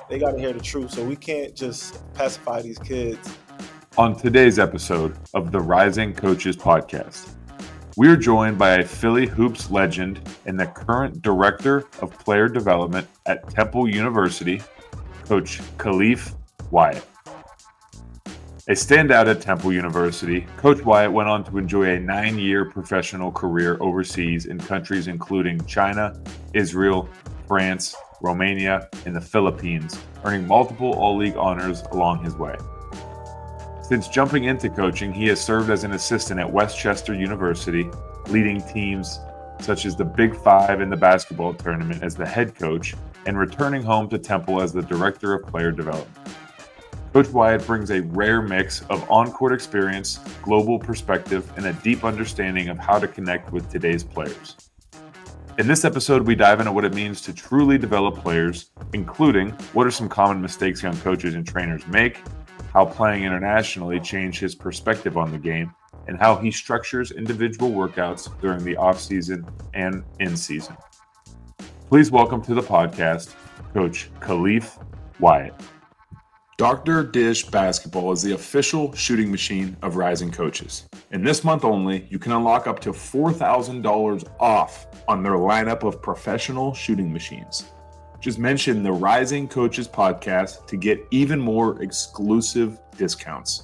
They got to hear the truth. So we can't just pacify these kids. On today's episode of the Rising Coaches Podcast, we are joined by a Philly Hoops legend and the current Director of Player Development at Temple University, Coach Khalif Wyatt. A standout at Temple University, Coach Wyatt went on to enjoy a 9-year professional career overseas in countries including China, Israel, France, Romania, and the Philippines, earning multiple All-League honors along his way. Since jumping into coaching, he has served as an assistant at West Chester University, leading teams such as the Big Five in the basketball tournament as the head coach, and returning home to Temple as the Director of Player Development. Coach Wyatt brings a rare mix of on-court experience, global perspective, and a deep understanding of how to connect with today's players. In this episode, we dive into what it means to truly develop players, including what are some common mistakes young coaches and trainers make, how playing internationally changed his perspective on the game, and how he structures individual workouts during the off-season and in-season. Please welcome to the podcast, Coach Khalif Wyatt. Dr. Dish Basketball is the official shooting machine of Rising Coaches. And this month only, you can unlock up to $4,000 off on their lineup of professional shooting machines. Just mention the Rising Coaches podcast to get even more exclusive discounts.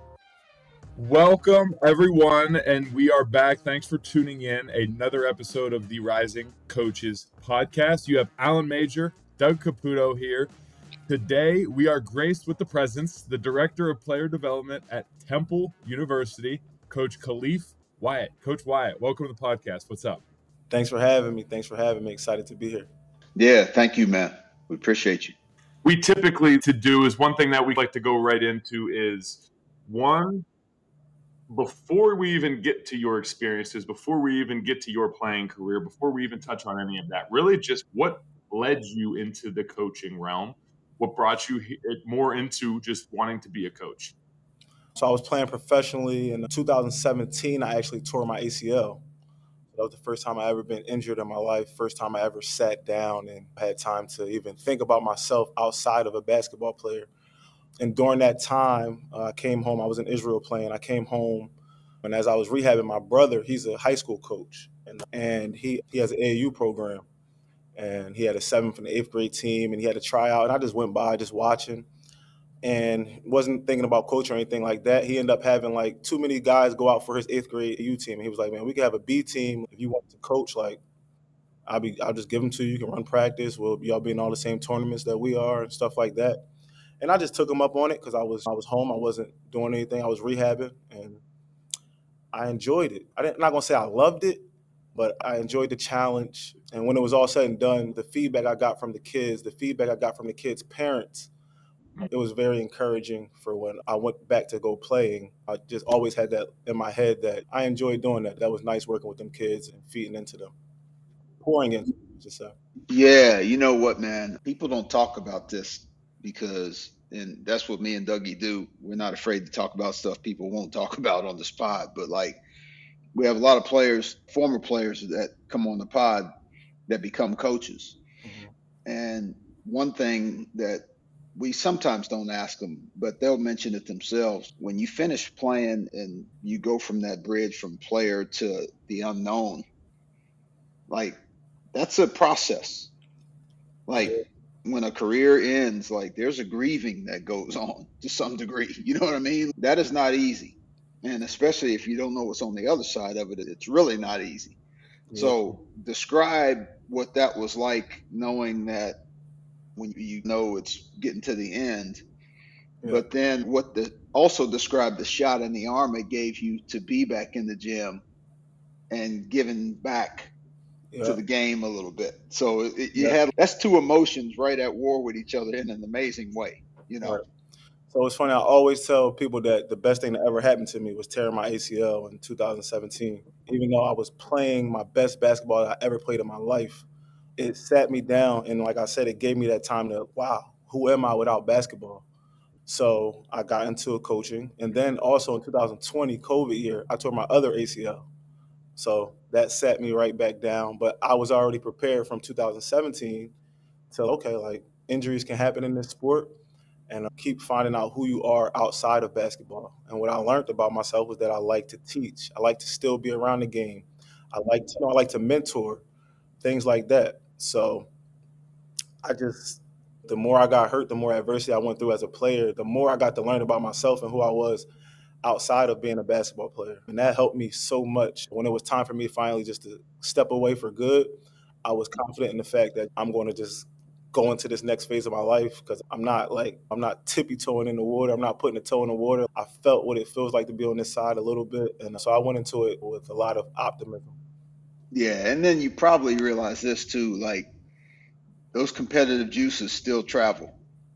Welcome, everyone, and we are back. Thanks for tuning in. Another episode of the Rising Coaches podcast. You have Alan Major, Doug Caputo here. Today, we are graced with the presence, the Director of Player Development at Temple University, Coach Khalif Wyatt. Coach Wyatt, welcome to the podcast. What's up? Thanks for having me. Excited to be here. Yeah, thank you, man. We appreciate you. We typically one thing that we like to go right into is one, before we even get to your experiences, before we even get to your playing career, before we even touch on any of that, really just what led you into the coaching realm? What brought you more into just wanting to be a coach? So I was playing professionally in 2017. I actually tore my ACL. That was the first time I ever been injured in my life, first time I ever sat down and had time to even think about myself outside of a basketball player. And during that time, I came home. I was in Israel playing. I came home, and as I was rehabbing, my brother, he's a high school coach, and he has an AAU program. And he had a 7th and 8th grade team, and he had a tryout. And I just went by just watching and wasn't thinking about coach or anything like that. He ended up having like too many guys go out for his 8th grade AAU team. And he was like, man, we could have a B team. If you want to coach, like, I'll just give them to you. You can run practice. Y'all be in all the same tournaments that we are and stuff like that. And I just took him up on it because I was home. I wasn't doing anything. I was rehabbing, and I enjoyed it. I'm not going to say I loved it, but I enjoyed the challenge. And when it was all said and done, the feedback I got from the kids, parents, it was very encouraging for when I went back to go playing. I just always had that in my head that I enjoyed doing that. That was nice working with them kids and feeding into them, pouring into them, just say. Yeah, you know what, man? People don't talk about this because, and that's what me and Dougie do. We're not afraid to talk about stuff people won't talk about on the spot. But like, we have a lot of players, former players that come on the pod that become coaches. Mm-hmm. And one thing that we sometimes don't ask them, but they'll mention it themselves. When you finish playing and you go from that bridge from player to the unknown, like, that's a process. Like, when a career ends, like, there's a grieving that goes on to some degree. You know what I mean? That is not easy. And especially if you don't know what's on the other side of it, it's really not easy. Yeah. So describe what that was like, knowing that when you know it's getting to the end, but then also describe the shot in the arm it gave you to be back in the gym and giving back to the game a little bit. So that's two emotions right at war with each other in an amazing way, you know? Right. So it's funny, I always tell people that the best thing that ever happened to me was tearing my ACL in 2017. Even though I was playing my best basketball I ever played in my life, it sat me down. And like I said, it gave me that time to, wow, who am I without basketball? So I got into coaching. And then also in 2020, COVID year, I tore my other ACL. So that sat me right back down. But I was already prepared from 2017 to, okay, like, injuries can happen in this sport, and keep finding out who you are outside of basketball. And what I learned about myself was that I like to teach. I like to still be around the game. I like to mentor, things like that. So I just, the more I got hurt, the more adversity I went through as a player, the more I got to learn about myself and who I was outside of being a basketball player. And that helped me so much. When it was time for me finally just to step away for good, I was confident in the fact that I'm going to just go into this next phase of my life, because I'm not tippy toeing in the water. I'm not putting a toe in the water. I felt what it feels like to be on this side a little bit. And so I went into it with a lot of optimism. Yeah, and then you probably realize this too, like those competitive juices still travel.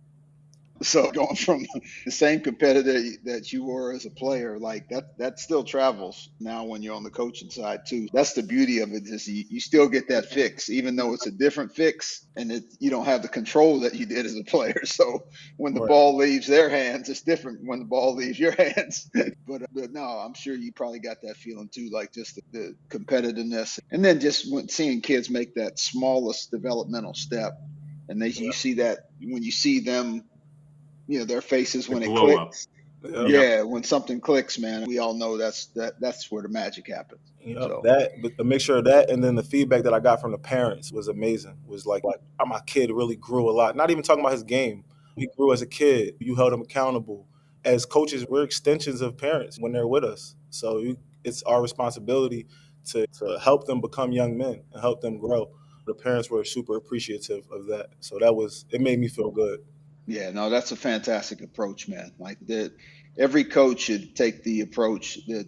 So going from the same competitor that you were as a player, like that still travels now when you're on the coaching side too. That's the beauty of it, is you still get that fix, even though it's a different fix, and you don't have the control that you did as a player. So when the Right. ball leaves their hands, it's different when the ball leaves your hands. But no, I'm sure you probably got that feeling too, like just the competitiveness, and then just when seeing kids make that smallest developmental step, and you see that when you see them, their faces The when it glow up. clicks. Yep. Yeah, when something clicks, man, we all know that's where the magic happens. Yep, So but the mixture of that and then the feedback that I got from the parents was amazing. Was like my kid really grew a lot. Not even talking about his game. He grew as a kid. You held him accountable. As coaches, we're extensions of parents when they're with us. So it's our responsibility to help them become young men and help them grow. The parents were super appreciative of that. So it made me feel good. yeah, no, that's a fantastic approach, man. Like that, every coach should take the approach that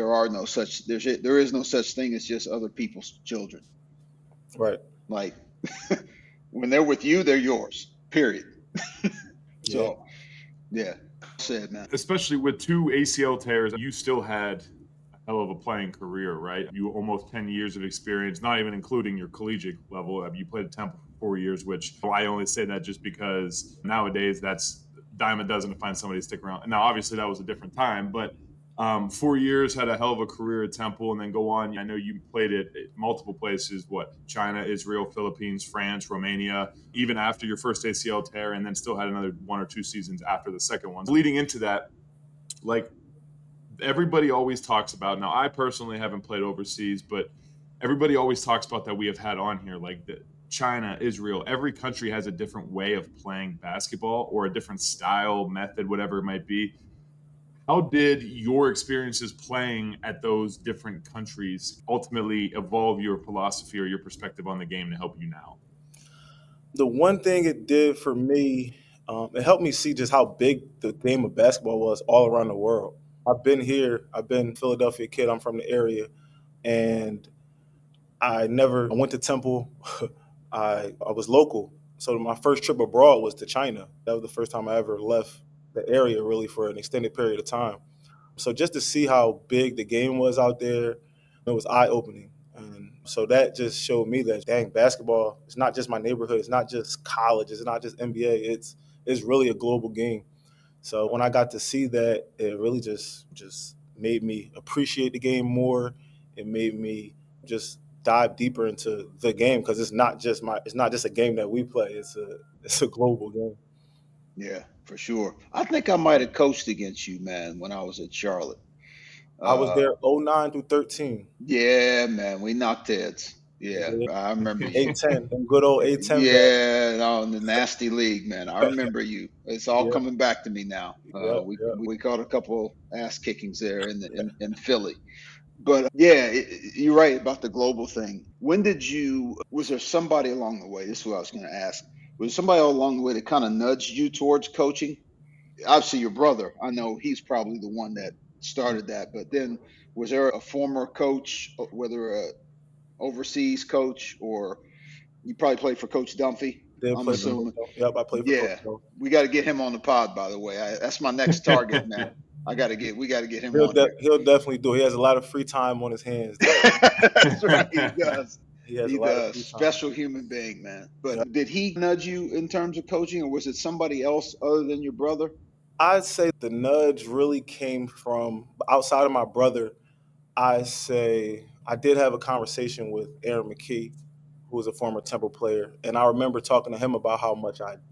there is no such thing as just other people's children. Right. Like when they're with you, they're yours. Period. Yeah. So yeah, said man. Especially with 2 ACL tears, you still had a hell of a playing career, right? You almost 10 years of experience, not even including your collegiate level. You played at Temple for 4 years, which I only say that just because nowadays that's dime a dozen to find somebody to stick around. Now, obviously, that was a different time, but 4 years, had a hell of a career at Temple, and then go on. I know you played at multiple places, China, Israel, Philippines, France, Romania, even after your first ACL tear, and then still had another 1 or 2 seasons after the second one. Leading into that, like everybody always talks about, now I personally haven't played overseas, but everybody always talks about that we have had on here, like China, Israel, every country has a different way of playing basketball or a different style, method, whatever it might be. How did your experiences playing at those different countries ultimately evolve your philosophy or your perspective on the game to help you now? The one thing it did for me, it helped me see just how big the game of basketball was all around the world. I've been here. I've been a Philadelphia kid. I'm from the area, and I went to Temple. I was local, so my first trip abroad was to China. That was the first time I ever left the area really for an extended period of time. So just to see how big the game was out there, it was eye opening. And so that just showed me that, dang, basketball, it's not just my neighborhood. It's not just college. It's not just NBA. It's really a global game. So when I got to see that, it really just made me appreciate the game more. It made me just dive deeper into the game, because it's not just a game that we play. It's a global game. Yeah, for sure. I think I might have coached against you, man, when I was at Charlotte. I was Uh, there '09 through 13. yeah, man, we knocked heads. Yeah, Yeah. I remember you. A10, them good old A10 back. Yeah, no, in the nasty league, man. I remember you. It's all Yeah, coming back to me now. yep, yep. We caught a couple ass kickings there in Philly. But yeah, you're right about the global thing. Was there somebody along the way? This is what I was going to ask. Was there somebody along the way that kind of nudged you towards coaching? Obviously, your brother. I know he's probably the one that started that. But then, was there a former coach, whether a overseas coach or you probably played for Coach Dunphy? Did I'm play for assuming. Coach. Yep, I played for Coach. Yeah, we got to get him on the pod. By the way, that's my next target, man. We got to get him on here. He'll definitely do it. He has a lot of free time on his hands. That's right. He does. He has a He lot of does. free time. Special human being, man. Yep. But did he nudge you in terms of coaching, or was it somebody else other than your brother? I'd say the nudge really came from outside of my brother. I say I did have a conversation with Aaron McKee, who was a former Temple player, and I remember talking to him about how much I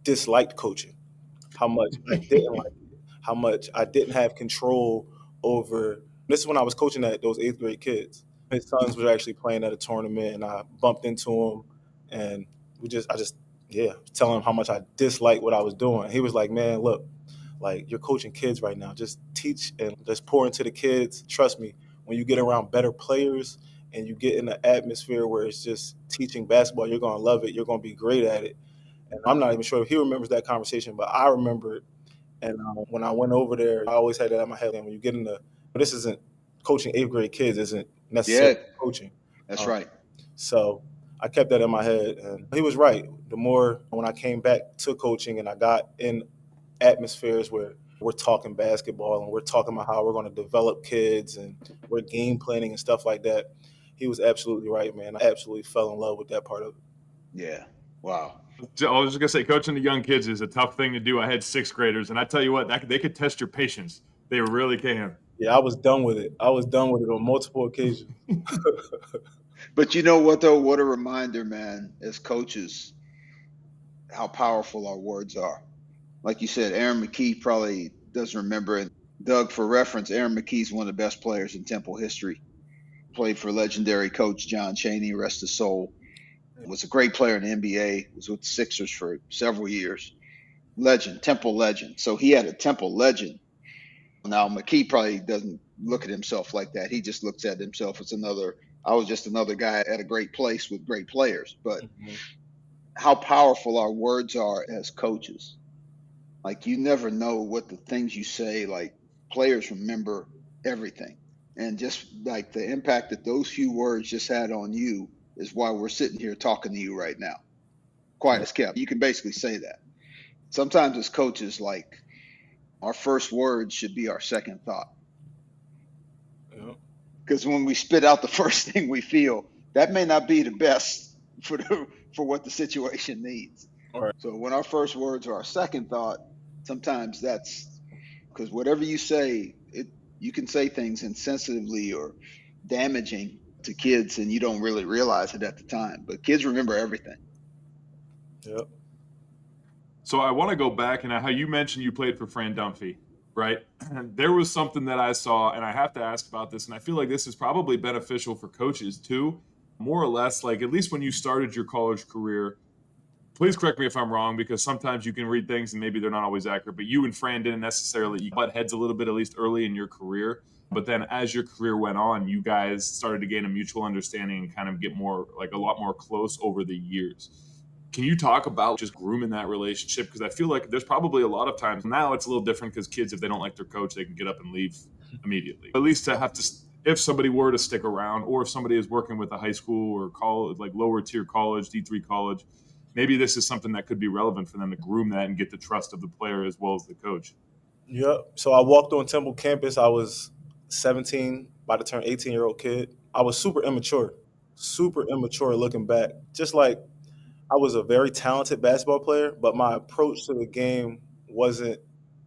disliked coaching, how much I didn't like it, how much I didn't have control over. This is when I was coaching those 8th grade kids. His sons were actually playing at a tournament, and I bumped into him, and I just, yeah, telling him how much I disliked what I was doing. He was like, "Man, look, like you're coaching kids right now. Just teach and just pour into the kids. Trust me, when you get around better players and you get in an atmosphere where it's just teaching basketball, you're gonna love it. You're gonna be great at it." And I'm not even sure if he remembers that conversation, but I remember it. And when I went over there, I always had that in my head. And when you get into, this isn't coaching 8th grade kids, isn't Yeah, necessarily coaching. that's Um, right. so I kept that in my head, and he was right. The more when I came back to coaching and I got in atmospheres where we're talking basketball and we're talking about how we're going to develop kids and we're game planning and stuff like that, he was absolutely right, man. I absolutely fell in love with that part of it. Yeah. Wow. I was just gonna say, coaching the young kids is a tough thing to do. I had 6th graders, and I tell you what, they could test your patience. They really can. Yeah, I was done with it. I was done with it on multiple occasions. But you know what though? What a reminder, man, as coaches, how powerful our words are. Like you said, Aaron McKie probably doesn't remember it. Doug, for reference, Aaron McKie's one of the best players in Temple history. Played for legendary coach John Chaney, rest his soul. Was a great player in the NBA. Was with the Sixers for several years. Legend, Temple legend. So he had a Temple legend. Now McKie probably doesn't look at himself like that. He just looks at himself as I was just another guy at a great place with great players. But how powerful our words are as coaches. Like you never know what the things you say, like players remember everything. And just like the impact that those few words just had on you is why we're sitting here talking to you right now. Quiet as kept. You can basically say that. Sometimes as coaches, like our first words should be our second thought. Yeah. Because when we spit out the first thing we feel, that may not be the best for what the situation needs. All right. So when our first words are our second thought, sometimes that's because whatever you say, you can say things insensitively or damaging to kids, and you don't really realize it at the time. But kids remember everything. Yep. So I want to go back and how you mentioned you played for Fran Dunphy, right? There was something that I saw, and I have to ask about this, and I feel like this is probably beneficial for coaches too, more or less, like at least when you started your college career. Please correct me if I'm wrong, because sometimes you can read things and maybe they're not always accurate, but you and Fran didn't necessarily, you butt heads a little bit, at least early in your career. But then as your career went on, you guys started to gain a mutual understanding and kind of get more, like a lot more close over the years. Can you talk about just grooming that relationship? Because I feel like there's probably a lot of times now it's a little different because kids, if they don't like their coach, they can get up and leave immediately. At least to have to, if somebody were to stick around, or if somebody is working with a high school or college, like lower tier college, D3 college, maybe this is something that could be relevant for them to groom that and get the trust of the player as well as the coach. Yep. So I walked on Temple campus. I was 17, about to turn 18-year-old kid. I was super immature looking back. Just like I was a very talented basketball player, but my approach to the game wasn't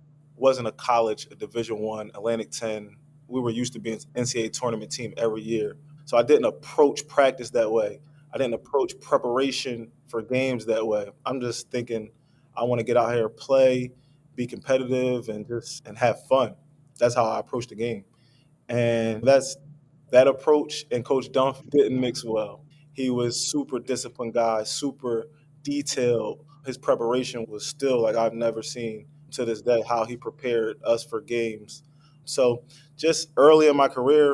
a college, a Division One, Atlantic 10. We were used to being an NCAA tournament team every year. So I didn't approach practice that way. I didn't approach preparation for games that way. I'm just thinking I want to get out here, play, be competitive, and have fun. That's how I approach the game. And that approach and Coach Dunphy didn't mix well. He was super disciplined guy, super detailed. His preparation was still like I've never seen to this day, how he prepared us for games. So just early in my career,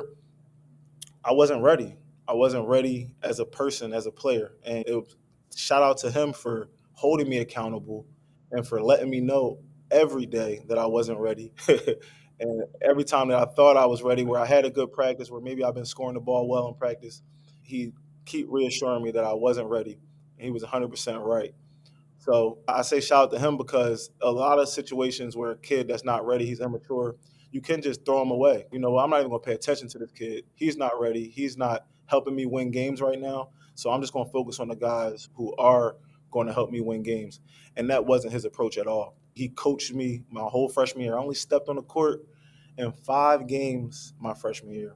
I wasn't ready. I wasn't ready as a person, as a player. And shout out to him for holding me accountable and for letting me know every day that I wasn't ready. And every time that I thought I was ready, where I had a good practice, where maybe I've been scoring the ball well in practice, he keep reassuring me that I wasn't ready. And he was 100% right. So I say shout out to him because a lot of situations where a kid that's not ready, he's immature, you can just throw him away. You know, I'm not even going to pay attention to this kid. He's not ready. He's not helping me win games right now. So I'm just going to focus on the guys who are going to help me win games. And that wasn't his approach at all. He coached me my whole freshman year. I only stepped on the court in 5 games my freshman year.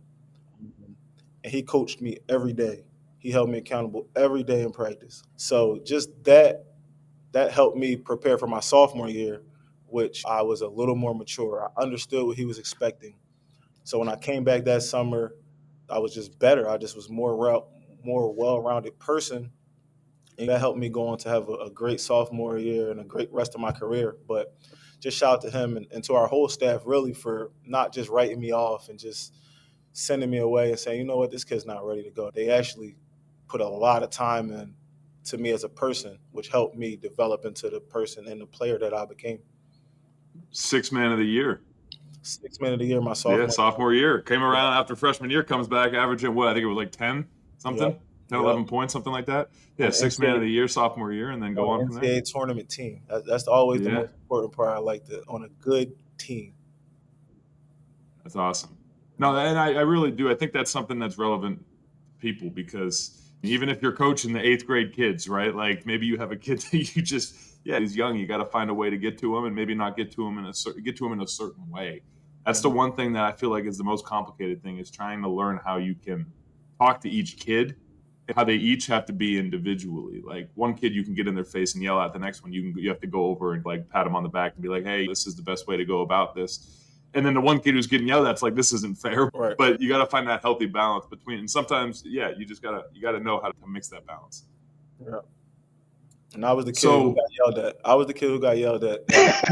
And he coached me every day. He held me accountable every day in practice. So just that that helped me prepare for my sophomore year, which I was a little more mature. I understood what he was expecting. So when I came back that summer, I was just better. I just was more well-rounded person, and that helped me go on to have a great sophomore year and a great rest of my career. But just shout out to him and to our whole staff really for not just writing me off and just sending me away and saying, you know what, this kid's not ready to go. They actually put a lot of time in to me as a person, which helped me develop into the person and the player that I became. 6th man of the year. 6th man of the year, my sophomore. Yeah, sophomore year. Came around after freshman year, comes back averaging what? I think it was like 10 something, Yep. 10, 11 points, something like that. Yeah, On 6th man of the year, sophomore year, and then go on from there. NCAA tournament team. That's always the Yeah. most important part. I like that on a good team. That's awesome. No, and I really do. I think that's something that's relevant to people, because even if you're coaching the 8th grade kids, right? Like maybe you have a kid that you just, he's young. You got to find a way to get to him, and maybe not get to him in a certain way. That's the one thing that I feel like is the most complicated thing, is trying to learn how you can talk to each kid, how they each have to be individually. Like one kid you can get in their face and yell at, the next one you have to go over and like pat him on the back and be like, hey, this is the best way to go about this. And then the one kid who's getting yelled at, it's like, this isn't fair. Right. But you got to find that healthy balance between. And sometimes, you just gotta know how to mix that balance. Yeah. And I was the kid who got yelled at. I was the kid who got yelled at.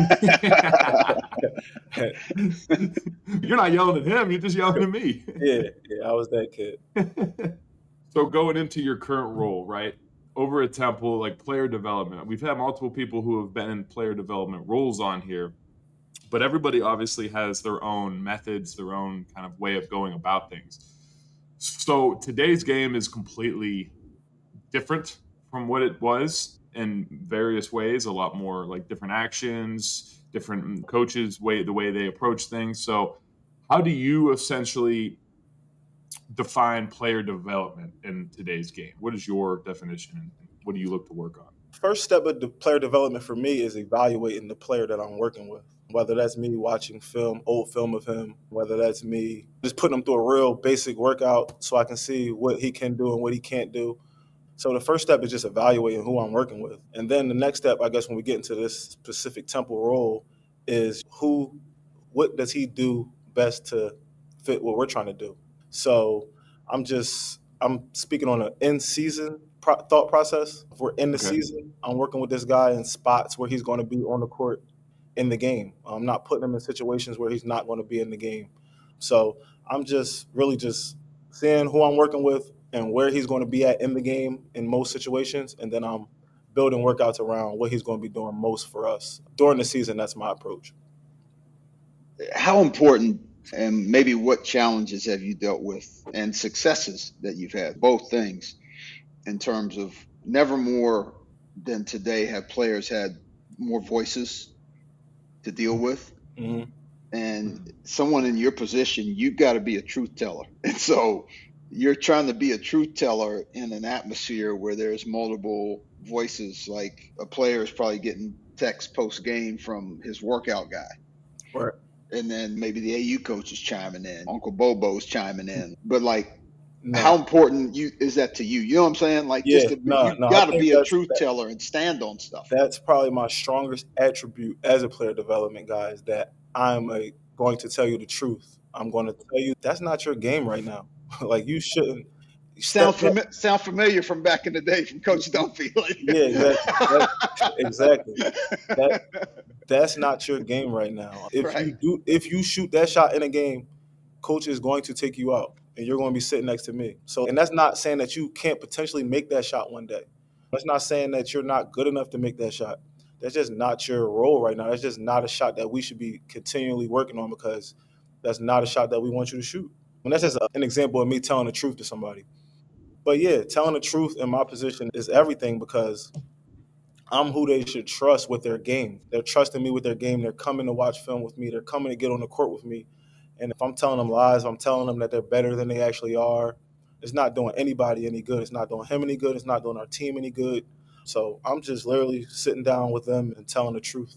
You're not yelling at him. You're just yelling at me. Yeah, I was that kid. So going into your current role, right, over at Temple, like player development, we've had multiple people who have been in player development roles on here, but everybody obviously has their own methods, their own kind of way of going about things. So today's game is completely different from what it was in various ways, a lot more like different actions, different coaches, the way they approach things. So how do you essentially define player development in today's game? What is your definition, and what do you look to work on? First step of the player development for me is evaluating the player that I'm working with. Whether that's me watching old film of him, whether that's me just putting him through a real basic workout so I can see what he can do and what he can't do. So the first step is just evaluating who I'm working with. And then the next step, I guess, when we get into this specific Temple role is what does he do best to fit what we're trying to do? So I'm speaking on an in-season thought process. If we're in the season, I'm working with this guy in spots where he's going to be on the court in the game. I'm not putting him in situations where he's not going to be in the game. So I'm just really just seeing who I'm working with and where he's going to be at in the game in most situations, and then I'm building workouts around what he's going to be doing most for us. During the season, that's my approach. How important and maybe what challenges have you dealt with and successes that you've had, both things, in terms of never more than today have players had more voices to deal with? Mm-hmm. And someone in your position, you've got to be a truth teller. And so you're trying to be a truth teller in an atmosphere where there's multiple voices, like a player is probably getting text post game from his workout guy. Right. And then maybe the AU coach is chiming in, Uncle Bobo's chiming in. But like, how important is that to you? You know what I'm saying? Like, you got to be a truth teller and stand on stuff. That's probably my strongest attribute as a player development guy, is that I'm going to tell you the truth. I'm going to tell you that's not your game right now. Like, you shouldn't. Sound familiar from back in the day from Coach Dunphy. Yeah, exactly. That's not your game right now. If you shoot that shot in a game, coach is going to take you out, and you're going to be sitting next to me. So, and that's not saying that you can't potentially make that shot one day. That's not saying that you're not good enough to make that shot. That's just not your role right now. That's just not a shot that we should be continually working on, because that's not a shot that we want you to shoot. And that's just an example of me telling the truth to somebody. But yeah, telling the truth in my position is everything, because I'm who they should trust with their game. They're trusting me with their game. They're coming to watch film with me. They're coming to get on the court with me. And if I'm telling them lies, I'm telling them that they're better than they actually are, it's not doing anybody any good. It's not doing him any good. It's not doing our team any good. So I'm just literally sitting down with them and telling the truth.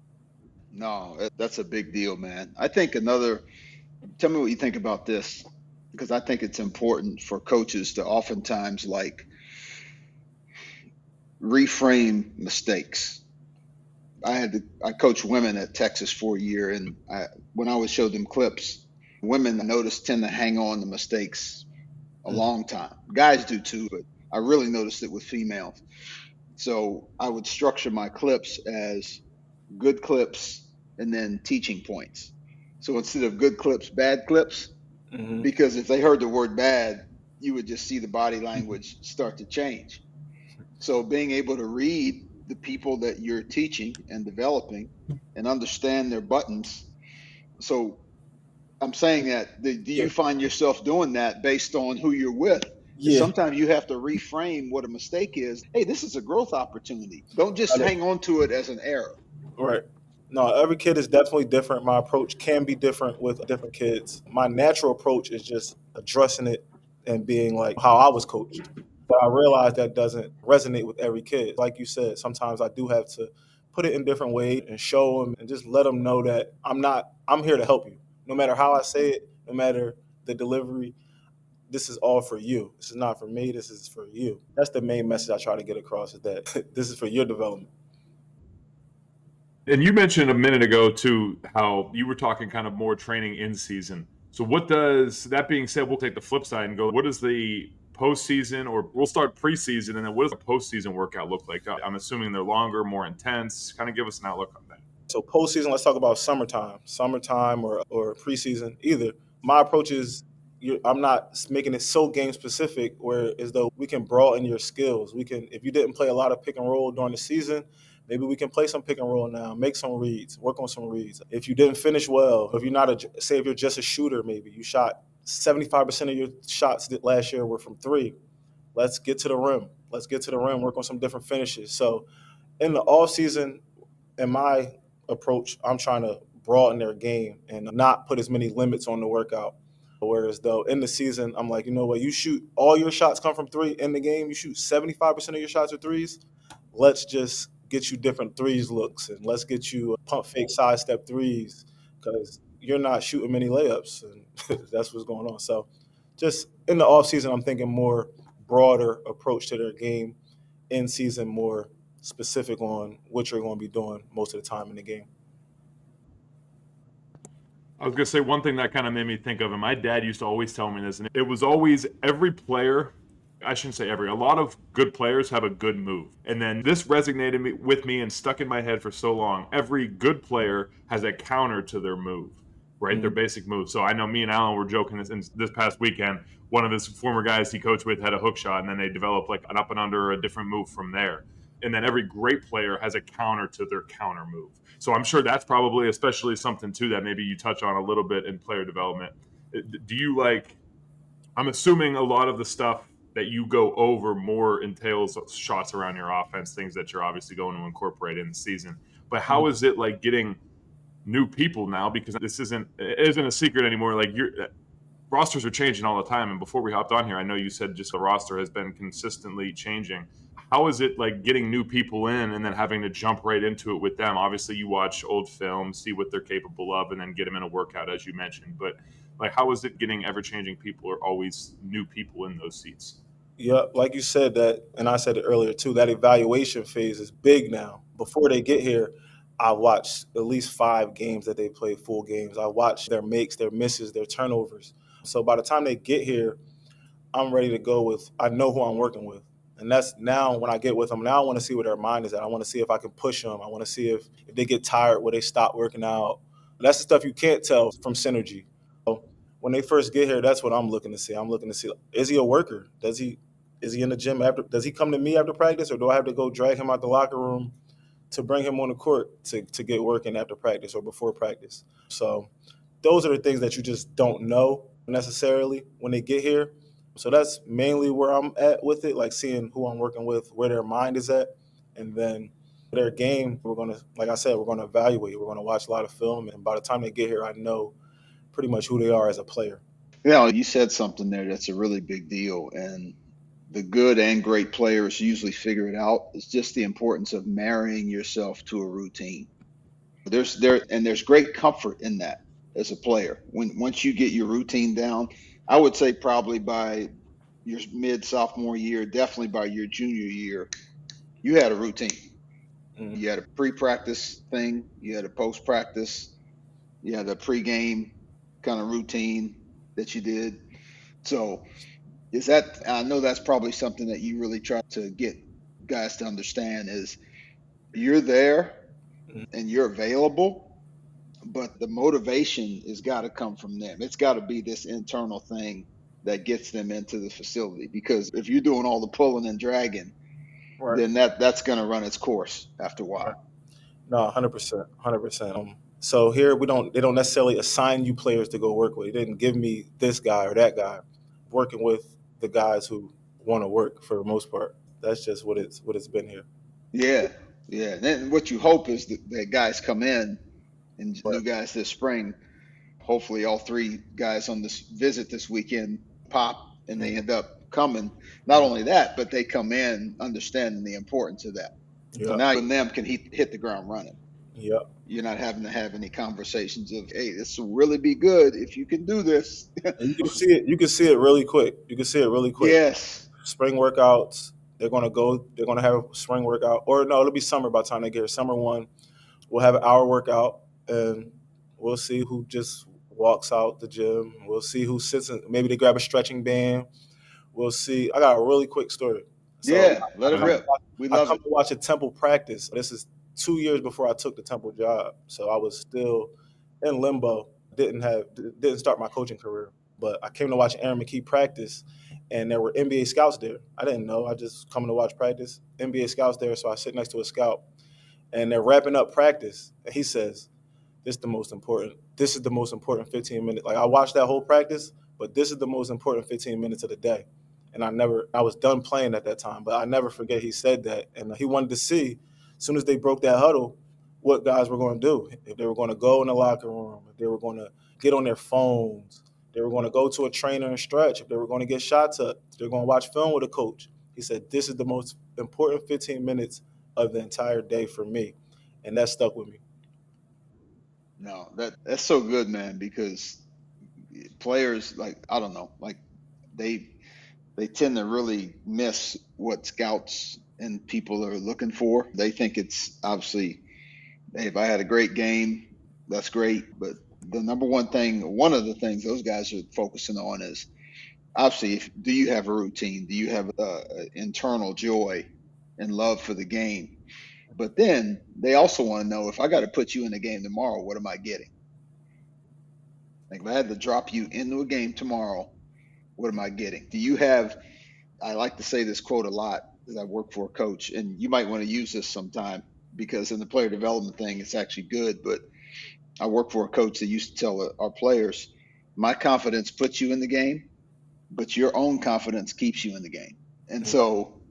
No, that's a big deal, man. I think tell me what you think about this, because I think it's important for coaches to oftentimes, like, reframe mistakes. I coached women at Texas for a year, and when I would show them clips, women I noticed tend to hang on to mistakes a long time. Guys do too, but I really noticed it with females. So I would structure my clips as good clips and then teaching points. So instead of good clips, bad clips, because if they heard the word bad, you would just see the body language start to change. So being able to read the people that you're teaching and developing and understand their buttons. So I'm saying that, do you find yourself doing that based on who you're with? Yeah. Sometimes you have to reframe what a mistake is. Hey, this is a growth opportunity. Don't just hang on to it as an error. Right. No, every kid is definitely different. My approach can be different with different kids. My natural approach is just addressing it and being like how I was coached. But I realize that doesn't resonate with every kid. Like you said, sometimes I do have to put it in different ways and show them and just let them know that I'm here to help you. No matter how I say it, no matter the delivery, this is all for you. This is not for me. This is for you. That's the main message I try to get across, is that this is for your development. And you mentioned a minute ago, too, how you were talking kind of more training in season. So what does, that being said, we'll take the flip side and go, what does the postseason, or we'll start preseason, and then what does the postseason workout look like? I'm assuming they're longer, more intense. Kind of give us an outlook on that. So postseason, let's talk about summertime or preseason, either. My approach is, I'm not making it so game specific where as though we can broaden your skills. We can, if you didn't play a lot of pick and roll during the season, maybe we can play some pick and roll now, make some reads, work on some reads. If you didn't finish well, if you're not say if you're just a shooter, maybe you shot 75% of your shots last year were from three. Let's get to the rim. Work on some different finishes. So in the off season, in my approach, I'm trying to broaden their game and not put as many limits on the workout. Whereas though in the season, I'm like, you know what, you shoot all your shots come from three in the game. You shoot 75% of your shots are threes. Let's just get you different threes looks, and let's get you pump fake side step threes, because you're not shooting many layups, and that's what's going on. So just in the off season, I'm thinking more broader approach to their game. In season, more specific on what you're going to be doing most of the time in the game. I was going to say one thing that kind of made me think of, and my dad used to always tell me this, and it was always every player, I shouldn't say every, a lot of good players have a good move. And then this resonated with me and stuck in my head for so long. Every good player has a counter to their move, right? Mm-hmm. Their basic move. So I know me and Alan were joking this past weekend. One of his former guys he coached with had a hook shot, and then they developed like an up and under or a different move from there. And then every great player has a counter to their counter move. So I'm sure that's probably especially something, too, that maybe you touch on a little bit in player development. Do you I'm assuming a lot of the stuff that you go over more entails shots around your offense, things that you're obviously going to incorporate in the season. But how is it like getting new people now? Because this isn't a secret anymore. Like rosters are changing all the time. And before we hopped on here, I know you said just the roster has been consistently changing. How is it like getting new people in and then having to jump right into it with them? Obviously, you watch old film, see what they're capable of, and then get them in a workout, as you mentioned. But like, how is it getting ever-changing people or always new people in those seats? Yeah, like you said that, and I said it earlier too, that evaluation phase is big now. Before they get here, I watched at least 5 games that they play, full games. I watch their makes, their misses, their turnovers. So by the time they get here, I'm ready to go with, I know who I'm working with. And that's now when I get with them, now I want to see where their mind is at. I want to see if I can push them. I want to see if they get tired, where they stop working out. That's the stuff you can't tell from synergy. So when they first get here, that's what I'm looking to see. I'm looking to see, is he a worker? Is he in the gym does he come to me after practice, or do I have to go drag him out the locker room to bring him on the court to get working after practice or before practice? So those are the things that you just don't know necessarily when they get here. So that's mainly where I'm at with it, like seeing who I'm working with, where their mind is at, and then their game, we're going to, like I said, we're going to evaluate. We're going to watch a lot of film, and by the time they get here, I know pretty much who they are as a player. Yeah, you said something there that's a really big deal, and the good and great players usually figure it out. It's just the importance of marrying yourself to a routine. There's great comfort in that as a player. Once you get your routine down, I would say probably by your mid sophomore year, definitely by your junior year, you had a routine. Mhm. You had a pre-practice thing, you had a post-practice, you had a pre-game kind of routine that you did. So is that, I know that's probably something that you really try to get guys to understand is you're there Mhm. and you're available, but the motivation has got to come from them. It's got to be this internal thing that gets them into the facility, because if you're doing all the pulling and dragging, Right. then that's going to run its course after a Right. while. No, 100%, 100%. So here they don't necessarily assign you players to go work with. They didn't give me this guy or that guy. Working with the guys who want to work for the most part. That's just what it's been here. Yeah, yeah. And then what you hope is that guys come in and But new guys this spring. Hopefully, all three guys on this visit this weekend pop and they mhm, end up coming. Not mhm. only that, but they come in understanding the importance of that. So Yeah, now you and them can hit the ground running. yeah. You're not having to have any conversations of, hey, this will really be good if you can do this. And you can see it. You can see it really quick. You can see it really quick. Yes. Spring workouts. They're gonna go. They're gonna have a spring workout, or no, it'll be summer by the time they get here. Summer one, we'll have an hour workout, and we'll see who just walks out the gym. We'll see who sits in. Maybe they grab a stretching band. We'll see. I got a really quick story. So Yeah. Let I it come, Okay. rip. We I love come it. to watch a Temple practice. This is 2 years before I took the Temple job, so I was still in limbo. Didn't start my coaching career, but I came to watch Aaron McKee practice, and there were NBA scouts there. I didn't know. I just coming to watch practice. NBA scouts there, so I sit next to a scout, and they're wrapping up practice, and he says, "This is the most important. This is the most important 15 minutes. Like I watched that whole practice, but this is the most important 15 minutes of the day." And I was done playing at that time, but I never forget he said that, and he wanted to see, as soon as they broke that huddle, what guys were going to do. If they were going to go in the locker room, if they were going to get on their phones, they were going to go to a trainer and stretch, if they were going to get shots up, if they're going to watch film with a coach. He said, "This is the most important 15 minutes of the entire day for me," and that stuck with me. No, that's so good, man, because players, like, I don't know, like they they tend to really miss what scouts and people are looking for. They think it's obviously, hey, if I had a great game, that's great. But the number one thing, one of the things those guys are focusing on is obviously, do you have a routine? Do you have internal joy and love for the game? But then they also want to know, if I got to put you in the game tomorrow, what am I getting? Like if I had to drop you into a game tomorrow, what am I getting? Do you have, I like to say this quote a lot because I work for a coach, and you might want to use this sometime because in the player development thing, it's actually good. But I work for a coach that used to tell our players, my confidence puts you in the game, but your own confidence keeps you in the game. And so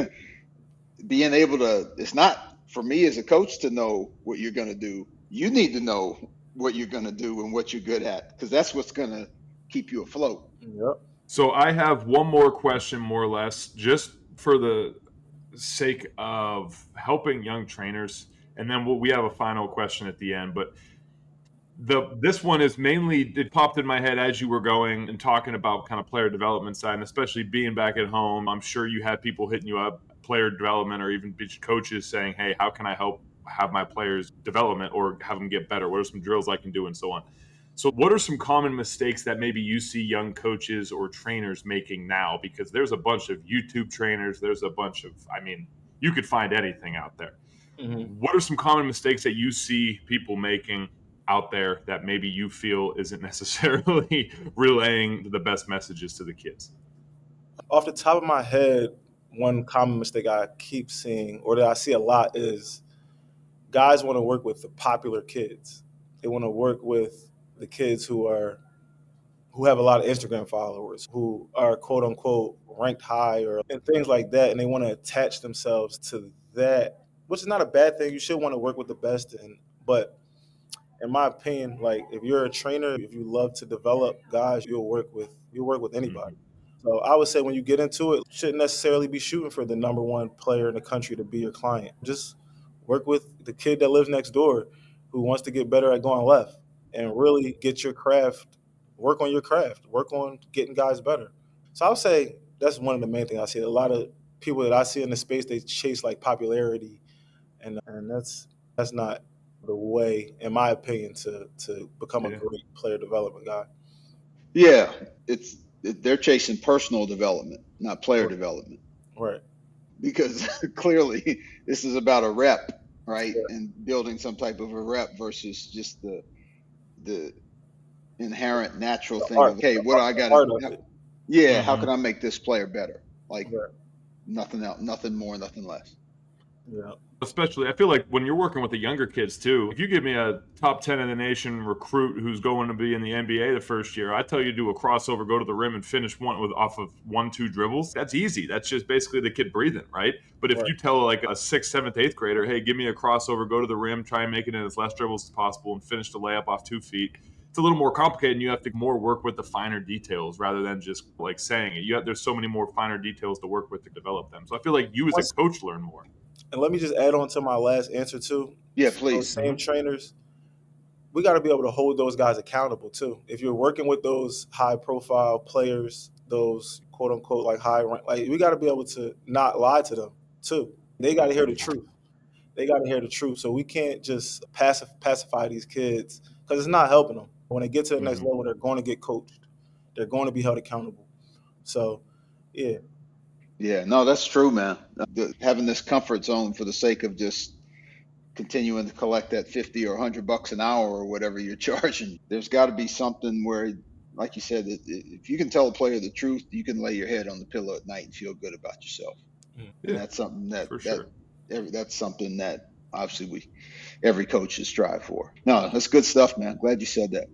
being able to, it's not for me as a coach to know what you're going to do. You need to know what you're going to do and what you're good at, because that's what's going to keep you afloat. Yep. So I have one more question, more or less, just for the sake of helping young trainers, and then we have a final question at the end. But this one is mainly, it popped in my head as you were going and talking about kind of player development side, and especially being back at home. I'm sure you had people hitting you up, player development, or even coaches saying, "Hey, how can I help have my players development or have them get better? What are some drills I can do?" and so on. So, what are some common mistakes that maybe you see young coaches or trainers making now? Because there's a bunch of YouTube trainers, there's a bunch of, I mean, you could find anything out there. Mhm. What are some common mistakes that you see people making out there that maybe you feel isn't necessarily relaying the best messages to the kids? Off the top of my head, one common mistake I keep seeing, or that I see a lot, is guys want to work with the popular kids. They want to work with the kids who have a lot of Instagram followers, who are quote unquote ranked high or and things like that, and they want to attach themselves to that, which is not a bad thing. You should want to work with the best, but in my opinion, like if you're a trainer, if you love to develop guys, you'll work with Mhm. anybody. So I would say when you get into it, you shouldn't necessarily be shooting for the number one player in the country to be your client. Just work with the kid that lives next door who wants to get better at going left and really get your craft, work on your craft, work on getting guys better. So I would say that's one of the main things I see. A lot of people that I see in the space, they chase like popularity, and that's not the way, in my opinion, to become a Yeah. great player development guy. Yeah, they're chasing personal development, not player Right. development, Right. because clearly this is about a rep, right? Yeah. And building some type of a rep versus just the inherent natural The thing art, of, hey, what do I the got art to, of it. yeah, how Mhm. can I make this player better? Like Right. nothing else, nothing more, nothing less. Yeah. Especially, I feel like when you're working with the younger kids too, if you give me a top 10 in the nation recruit who's going to be in the NBA the first year, I tell you to do a crossover, go to the rim, and finish one with off of 1-2 dribbles. That's easy. That's just basically the kid breathing, right? But if Right. you tell like a 6th, 7th, 8th grader, hey, give me a crossover, go to the rim, try and make it in as less dribbles as possible, and finish the layup off 2 feet, it's a little more complicated, and you have to more work with the finer details rather than just like saying it. There's so many more finer details to work with to develop them. So I feel like you as a coach learn more. And let me just add on to my last answer too. Yeah, For those please. same trainers, we got to be able to hold those guys accountable too. If you're working with those high profile players, those quote unquote like high rank, like we got to be able to not lie to them too. They got to hear the truth. They got to hear the truth. So we can't just pacify these kids because it's not helping them. When they get to the next level, they're going to get coached. They're going to be held accountable. So, yeah. Yeah, no, that's true, man. Having this comfort zone for the sake of just continuing to collect that 50 or $100 an hour or whatever you're charging, there's got to be something where, like you said, if you can tell a player the truth, you can lay your head on the pillow at night and feel good about yourself. And that's something for sure. that's something that obviously every coach should strive for. No, that's good stuff, man. Glad you said that.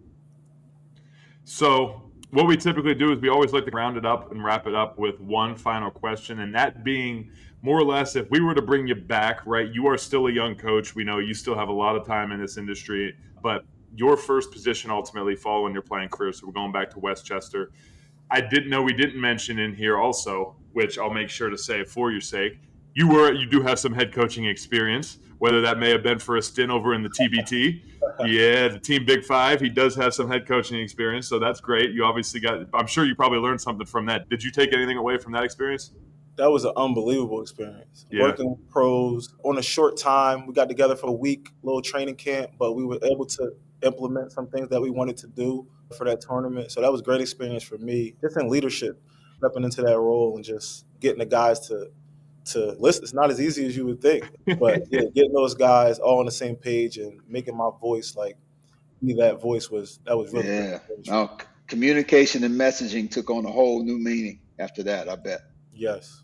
So what we typically do is we always like to round it up and wrap it up with one final question, and that being more or less, if we were to bring you back, right, you are still a young coach. We know you still have a lot of time in this industry, but your first position ultimately following your playing career, so we're going back to Westchester. I didn't know we didn't mention in here also, which I'll make sure to say for your sake, you do have some head coaching experience, whether that may have been for a stint over in the TBT. Yeah, the Team Big Five. He does have some head coaching experience, so that's great. You obviously I'm sure you probably learned something from that. Did you take anything away from that experience? That was an unbelievable experience. Yeah. Working with pros on a short time. We got together for a week, little training camp, but we were able to implement some things that we wanted to do for that tournament. So that was a great experience for me, just in leadership, stepping into that role and just getting the guys to listen. It's not as easy as you would think, but yeah, getting those guys all on the same page and making my voice be that voice was really Yeah. great. Now, communication and messaging took on a whole new meaning after that, I bet. Yes.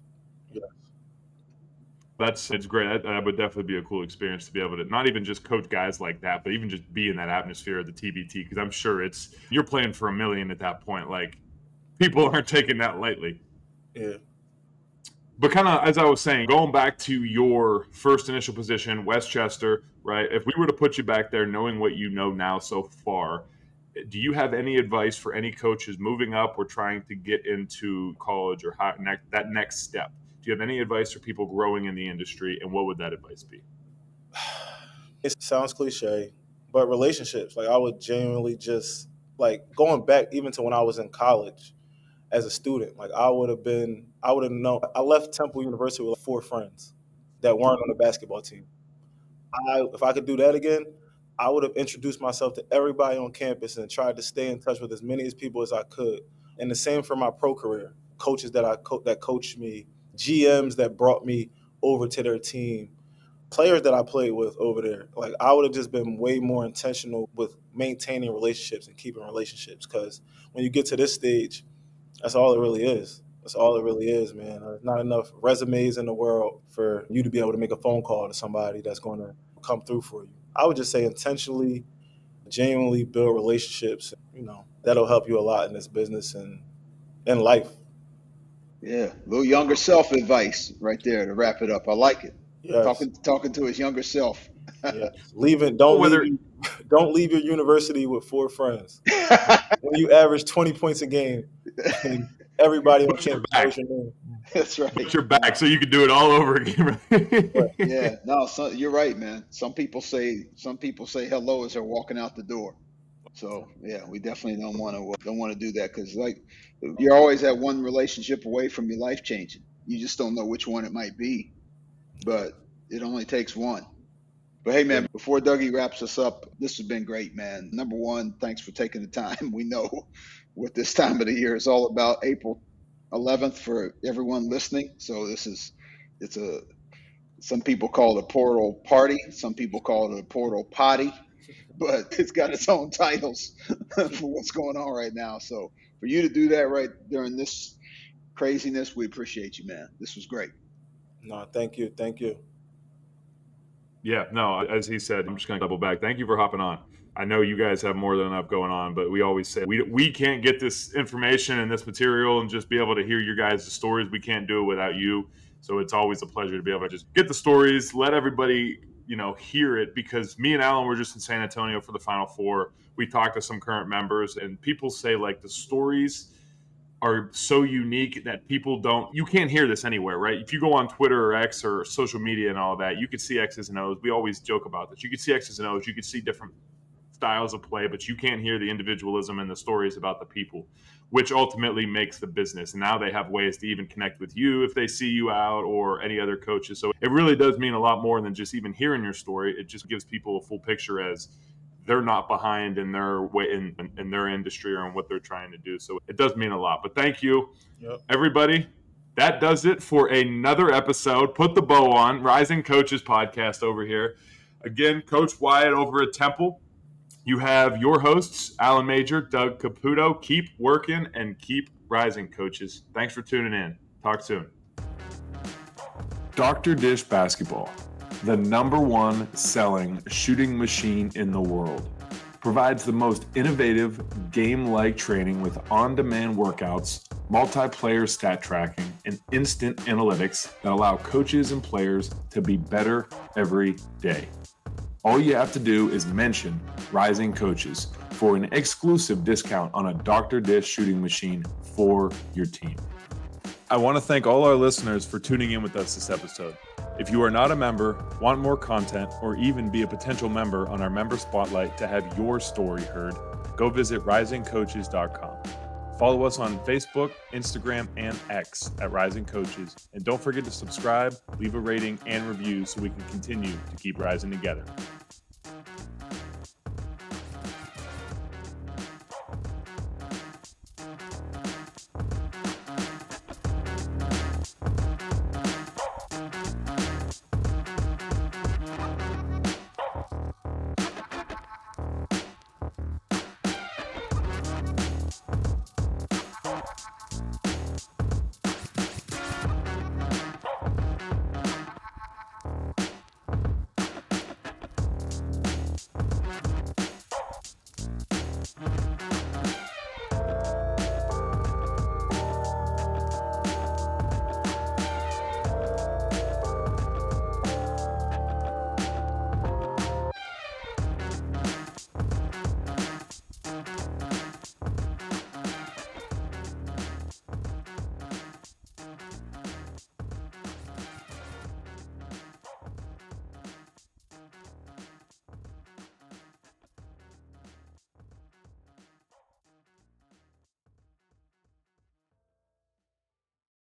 It's great. That would definitely be a cool experience to be able to not even just coach guys like that, but even just be in that atmosphere of the TBT, because I'm sure you're playing for $1 million at that point. Like, people aren't taking that lightly. Yeah. But kind of, as I was saying, going back to your first initial position, Westchester, right? If we were to put you back there, knowing what you know now so far, do you have any advice for any coaches moving up or trying to get into college or that next step? Do you have any advice for people growing in the industry, and what would that advice be? It sounds cliche, but relationships. Like I would genuinely just going back even to when I was in college as a student. Like I would have known. I left Temple University with 4 friends that weren't on the basketball team. If I could do that again, I would have introduced myself to everybody on campus and tried to stay in touch with as many people as I could. And the same for my pro career. Coaches that coached me, GMs that brought me over to their team, players that I played with over there. Like I would have just been way more intentional with maintaining relationships and keeping relationships, because when you get to this stage, that's all it really is. That's all it really is, man. There's not enough resumes in the world for you to be able to make a phone call to somebody that's going to come through for you. I would just say intentionally, genuinely build relationships. That'll help you a lot in this business and in life. Yeah, a little younger self advice right there to wrap it up. I like it. Yes. Talking to his younger self. Yes. Don't leave your university with 4 friends. When you average 20 points a game, and everybody on campus knows your name. That's right. Put your back so you can do it all over again. Yeah, no, you're right, man. Some people say hello as they're walking out the door. So yeah, we definitely don't want to do that, because like you're always at one relationship away from your life changing. You just don't know which one it might be, but it only takes one. But hey, man, before Dougie wraps us up, this has been great, man. Number one, thanks for taking the time. We know what this time of the year is all about. April 11th for everyone listening. So some people call it a portal party. Some people call it a portal potty, but it's got its own titles for what's going on right now. So for you to do that right during this craziness, we appreciate you, man. This was great. No, thank you. Thank you. Yeah, no, as he said, I'm just going to double back. Thank you for hopping on. I know you guys have more than enough going on, but we always say we can't get this information and this material and just be able to hear your guys' stories. We can't do it without you. So it's always a pleasure to be able to just get the stories, let everybody, hear it, because me and Alan were just in San Antonio for the Final Four. We talked to some current members, and people say like the stories are so unique that you can't hear this anywhere, right? If you go on Twitter or X or social media and all that, you could see X's and O's. We always joke about this. You could see X's and O's, you could see different styles of play, but you can't hear the individualism and the stories about the people, which ultimately makes the business. And now they have ways to even connect with you if they see you out or any other coaches. So it really does mean a lot more than just even hearing your story. It just gives people a full picture as they're not behind in their way in their industry or in what they're trying to do. So it does mean a lot. But thank you, everybody. That does it for another episode. Put the bow on. Rising Coaches podcast over here. Again, Coach Wyatt over at Temple. You have your hosts, Alan Major, Doug Caputo. Keep working and keep rising, coaches. Thanks for tuning in. Talk soon. Dr. Dish Basketball, the #1 selling shooting machine in the world, provides the most innovative game-like training with on-demand workouts, multiplayer stat tracking, and instant analytics that allow coaches and players to be better every day. All you have to do is mention Rising Coaches for an exclusive discount on a Dr. Dish shooting machine for your team. I want to thank all our listeners for tuning in with us this episode. If you are not a member, want more content, or even be a potential member on our member spotlight to have your story heard, go visit risingcoaches.com. Follow us on Facebook, Instagram, and X at Rising Coaches. And don't forget to subscribe, leave a rating, and review so we can continue to keep rising together.